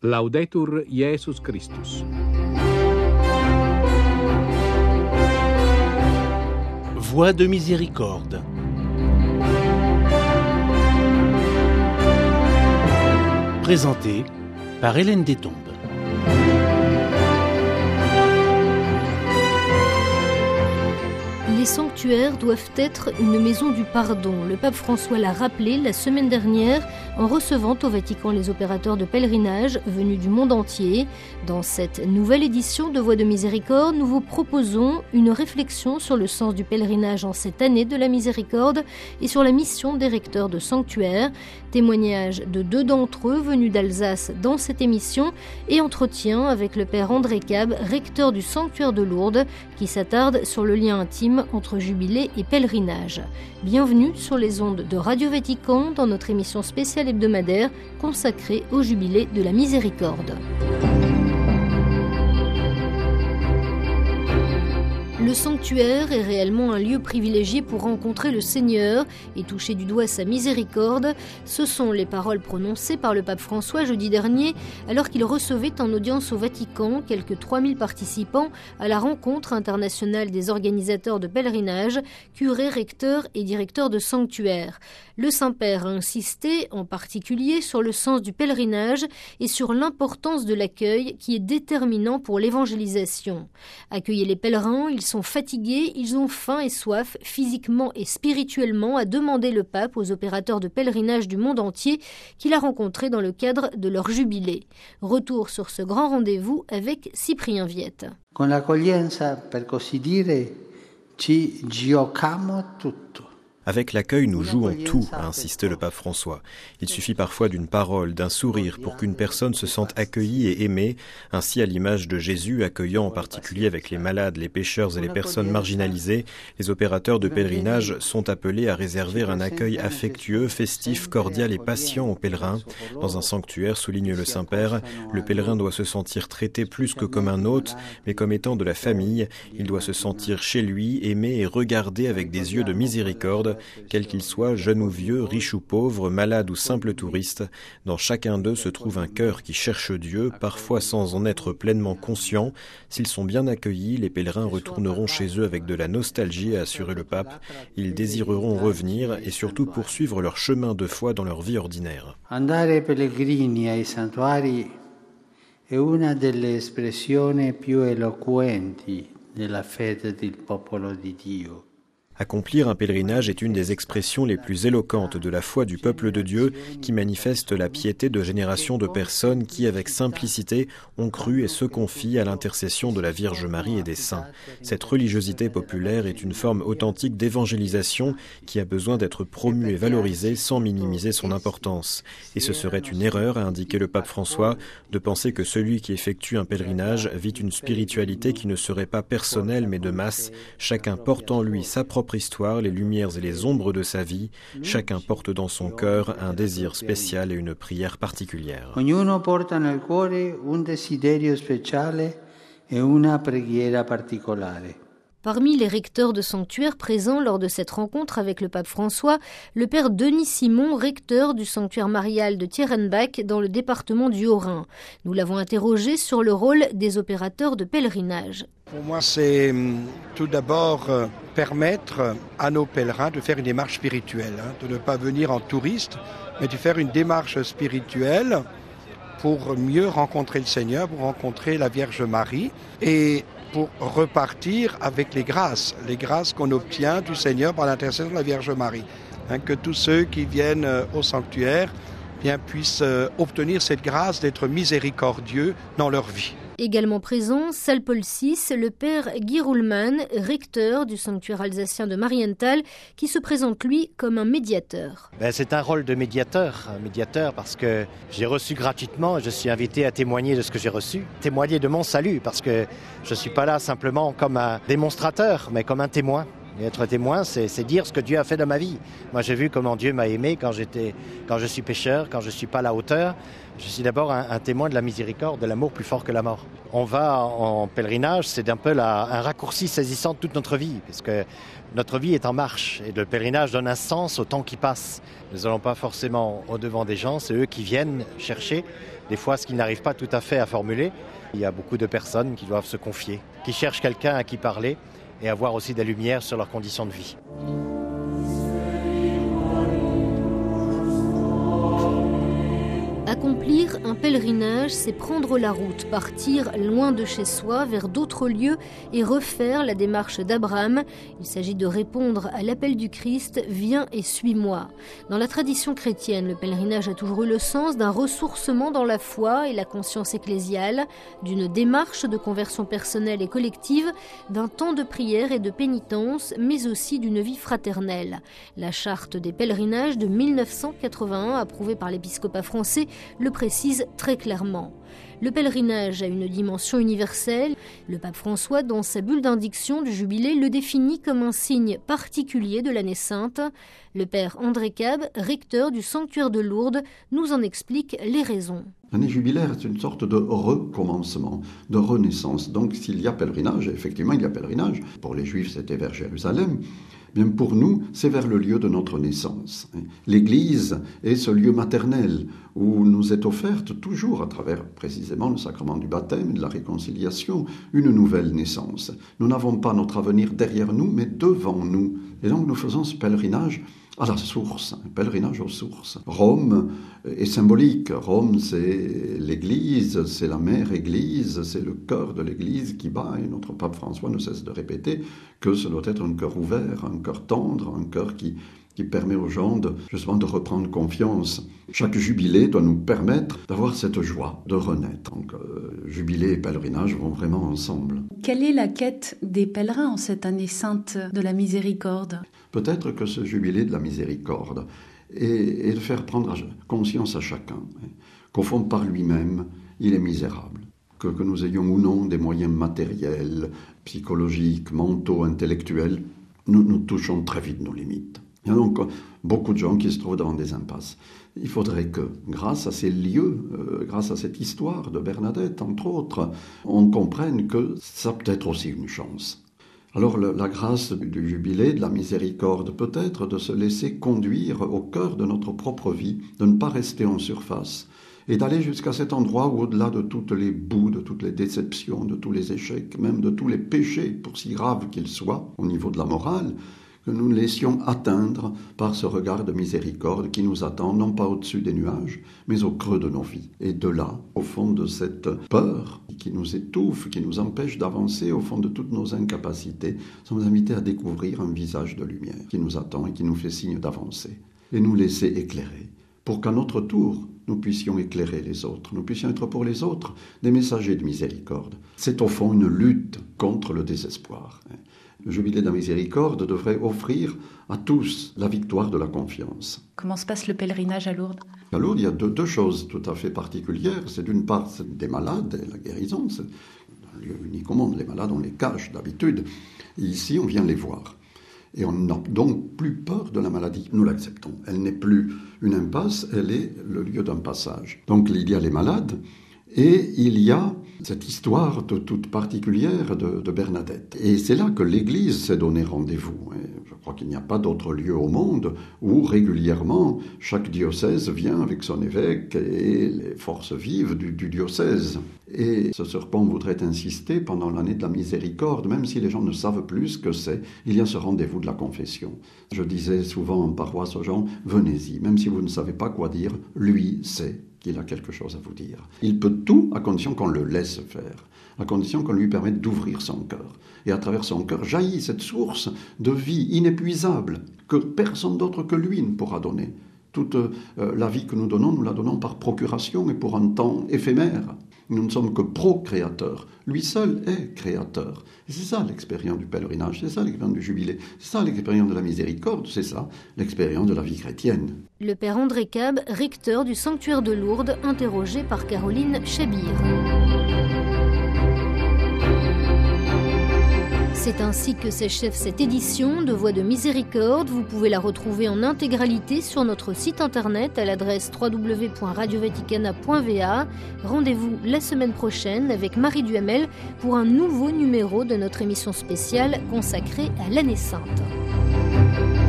Laudetur Jesus Christus. Voix de miséricorde. Présenté par Hélène Détombe. Les sanctuaires doivent être une maison du pardon. Le pape François l'a rappelé la semaine dernière en recevant au Vatican les opérateurs de pèlerinage venus du monde entier. Dans cette nouvelle édition de Voix de Miséricorde, nous vous proposons une réflexion sur le sens du pèlerinage en cette année de la miséricorde et sur la mission des recteurs de sanctuaires. Témoignage de 2 d'entre eux venus d'Alsace dans cette émission et entretien avec le père André Cab, recteur du sanctuaire de Lourdes, qui s'attarde sur le lien intime entre jubilé et pèlerinage. Bienvenue sur les ondes de Radio Vatican dans notre émission spéciale hebdomadaire consacrée au jubilé de la miséricorde. Le sanctuaire est réellement un lieu privilégié pour rencontrer le Seigneur et toucher du doigt sa miséricorde. Ce sont les paroles prononcées par le pape François jeudi dernier alors qu'il recevait en audience au Vatican quelques 3000 participants à la rencontre internationale des organisateurs de pèlerinage, curés, recteurs et directeurs de sanctuaires. Le Saint-Père a insisté en particulier sur le sens du pèlerinage et sur l'importance de l'accueil qui est déterminant pour l'évangélisation. Accueillir les pèlerins, ils sont fatigués, ils ont faim et soif, physiquement et spirituellement, a demandé le pape aux opérateurs de pèlerinage du monde entier qu'il a rencontrés dans le cadre de leur jubilé. Retour sur ce grand rendez-vous avec Cyprien Viette. Con l'accoglienza, per così dire, ci giocamo tutto. Avec l'accueil, nous jouons tout, a insisté le pape François. Il suffit parfois d'une parole, d'un sourire pour qu'une personne se sente accueillie et aimée, ainsi à l'image de Jésus accueillant en particulier avec les malades, les pécheurs et les personnes marginalisées. Les opérateurs de pèlerinage sont appelés à réserver un accueil affectueux, festif, cordial et patient aux pèlerins. Dans un sanctuaire, souligne le Saint-Père, le pèlerin doit se sentir traité plus que comme un hôte, mais comme étant de la famille. Il doit se sentir chez lui, aimé et regardé avec des yeux de miséricorde. Quel qu'il soit, jeune ou vieux, riche ou pauvre, malade ou simple touriste, dans chacun d'eux se trouve un cœur qui cherche Dieu, parfois sans en être pleinement conscient. S'ils sont bien accueillis, les pèlerins retourneront chez eux avec de la nostalgie, a assuré le pape. Ils désireront revenir et surtout poursuivre leur chemin de foi dans leur vie ordinaire. Andare pellegrini ai santuari è una delle espressioni più eloquenti della fede del popolo di Dio. Accomplir un pèlerinage est une des expressions les plus éloquentes de la foi du peuple de Dieu qui manifeste la piété de générations de personnes qui, avec simplicité, ont cru et se confient à l'intercession de la Vierge Marie et des saints. Cette religiosité populaire est une forme authentique d'évangélisation qui a besoin d'être promue et valorisée sans minimiser son importance. Et ce serait une erreur, a indiqué le pape François, de penser que celui qui effectue un pèlerinage vit une spiritualité qui ne serait pas personnelle mais de masse, chacun porte en lui sa propre histoire, les lumières et les ombres de sa vie. Chacun porte dans son cœur un désir spécial et une prière particulière. Ognuno porta nel cuore un desiderio speciale e una preghiera particolare. Parmi les recteurs de sanctuaires présents lors de cette rencontre avec le pape François, le père Denis Simon, recteur du sanctuaire marial de Tierenbach dans le département du Haut-Rhin. Nous l'avons interrogé sur le rôle des opérateurs de pèlerinage. Pour moi, c'est tout d'abord permettre à nos pèlerins de faire une démarche spirituelle, de ne pas venir en touriste, mais de faire une démarche spirituelle pour mieux rencontrer le Seigneur, pour rencontrer la Vierge Marie et pour repartir avec les grâces qu'on obtient du Seigneur par l'intercession de la Vierge Marie. Que tous ceux qui viennent au sanctuaire puissent obtenir cette grâce d'être miséricordieux dans leur vie. Également présent, salle Paul VI, le père Guy Ruhlmann, recteur du sanctuaire alsacien de Marienthal, qui se présente lui comme un médiateur. C'est un rôle de médiateur parce que j'ai reçu gratuitement, je suis invité à témoigner de ce que j'ai reçu, témoigner de mon salut, parce que je ne suis pas là simplement comme un démonstrateur, mais comme un témoin. Et être témoin, c'est dire ce que Dieu a fait dans ma vie. Moi, j'ai vu comment Dieu m'a aimé quand je suis pécheur, quand je ne suis pas à la hauteur. Je suis d'abord un témoin de la miséricorde, de l'amour plus fort que la mort. On va en pèlerinage, c'est un peu un raccourci saisissant de toute notre vie, parce que notre vie est en marche, et le pèlerinage donne un sens au temps qui passe. Nous n'allons pas forcément au-devant des gens, c'est eux qui viennent chercher, des fois ce qu'ils n'arrivent pas tout à fait à formuler. Il y a beaucoup de personnes qui doivent se confier, qui cherchent quelqu'un à qui parler, et avoir aussi des lumières sur leurs conditions de vie. Accomplir un pèlerinage, c'est prendre la route, partir loin de chez soi, vers d'autres lieux et refaire la démarche d'Abraham. Il s'agit de répondre à l'appel du Christ « Viens et suis-moi ». Dans la tradition chrétienne, le pèlerinage a toujours eu le sens d'un ressourcement dans la foi et la conscience ecclésiale, d'une démarche de conversion personnelle et collective, d'un temps de prière et de pénitence, mais aussi d'une vie fraternelle. La charte des pèlerinages de 1981, approuvée par l'épiscopat français, le précise très clairement. Le pèlerinage a une dimension universelle. Le pape François, dans sa bulle d'indiction du jubilé, le définit comme un signe particulier de l'année sainte. Le père André Cab, recteur du sanctuaire de Lourdes, nous en explique les raisons. L'année jubilaire est une sorte de recommencement, de renaissance. Donc s'il y a pèlerinage, effectivement il y a pèlerinage. Pour les Juifs, c'était vers Jérusalem. Bien, pour nous, c'est vers le lieu de notre naissance. L'Église est ce lieu maternel où nous est offerte toujours, à travers précisément le sacrement du baptême et de la réconciliation, une nouvelle naissance. Nous n'avons pas notre avenir derrière nous, mais devant nous. Et donc nous faisons ce pèlerinage à la source, un pèlerinage aux sources. Rome est symbolique. Rome, c'est l'Église, c'est la mère Église, c'est le cœur de l'Église qui bat. Et notre pape François ne cesse de répéter que ce doit être un cœur ouvert, un cœur tendre, un cœur qui permet aux gens justement de reprendre confiance. Chaque jubilé doit nous permettre d'avoir cette joie, de renaître. Donc, jubilé et pèlerinage vont vraiment ensemble. Quelle est la quête des pèlerins en cette année sainte de la miséricorde ? Peut-être que ce jubilé de la miséricorde est de faire prendre conscience à chacun qu'au fond, par lui-même, il est misérable. Que nous ayons ou non des moyens matériels, psychologiques, mentaux, intellectuels, nous touchons très vite nos limites. Il y a donc beaucoup de gens qui se trouvent devant des impasses. Il faudrait que, grâce à ces lieux, grâce à cette histoire de Bernadette, entre autres, on comprenne que ça peut être aussi une chance. Alors la grâce du jubilé, de la miséricorde, peut être de se laisser conduire au cœur de notre propre vie, de ne pas rester en surface, et d'aller jusqu'à cet endroit où, au-delà de toutes les boues, de toutes les déceptions, de tous les échecs, même de tous les péchés, pour si graves qu'ils soient, au niveau de la morale, que nous nous laissions atteindre par ce regard de miséricorde qui nous attend, non pas au-dessus des nuages, mais au creux de nos vies. Et de là, au fond de cette peur qui nous étouffe, qui nous empêche d'avancer, au fond de toutes nos incapacités, sommes invités à découvrir un visage de lumière qui nous attend et qui nous fait signe d'avancer. Et nous laisser éclairer, pour qu'à notre tour, nous puissions éclairer les autres, nous puissions être pour les autres des messagers de miséricorde. C'est au fond une lutte contre le désespoir. Le jubilé de la miséricorde devrait offrir à tous la victoire de la confiance. Comment se passe le pèlerinage à Lourdes ? À Lourdes, il y a deux choses tout à fait particulières. C'est d'une part des malades, la guérison, c'est un lieu unique au monde. Les malades, on les cache d'habitude. Et ici, on vient les voir. Et on n'a donc plus peur de la maladie. Nous l'acceptons. Elle n'est plus une impasse, elle est le lieu d'un passage. Donc il y a les malades et il y a cette histoire toute particulière de Bernadette. Et c'est là que l'Église s'est donné rendez-vous. Je crois qu'il n'y a pas d'autre lieu au monde où régulièrement chaque diocèse vient avec son évêque et les forces vives du diocèse. Et ce sur quoi on voudrait insister pendant l'année de la miséricorde, même si les gens ne savent plus ce que c'est, il y a ce rendez-vous de la confession. Je disais souvent en paroisse aux gens, venez-y, même si vous ne savez pas quoi dire, lui sait qu'il a quelque chose à vous dire. Il peut tout à condition qu'on le laisse faire, à condition qu'on lui permette d'ouvrir son cœur. Et à travers son cœur jaillit cette source de vie inépuisable que personne d'autre que lui ne pourra donner. Toute la vie que nous la donnons par procuration et pour un temps éphémère. Nous ne sommes que procréateurs. Lui seul est créateur. Et c'est ça l'expérience du pèlerinage, c'est ça l'expérience du jubilé, c'est ça l'expérience de la miséricorde, c'est ça l'expérience de la vie chrétienne. Le père André Cab, recteur du sanctuaire de Lourdes, interrogé par Caroline Chabir. C'est ainsi que s'achève cette édition de Voix de Miséricorde. Vous pouvez la retrouver en intégralité sur notre site internet à l'adresse www.radiovaticana.va. Rendez-vous la semaine prochaine avec Marie Duhamel pour un nouveau numéro de notre émission spéciale consacrée à l'année sainte.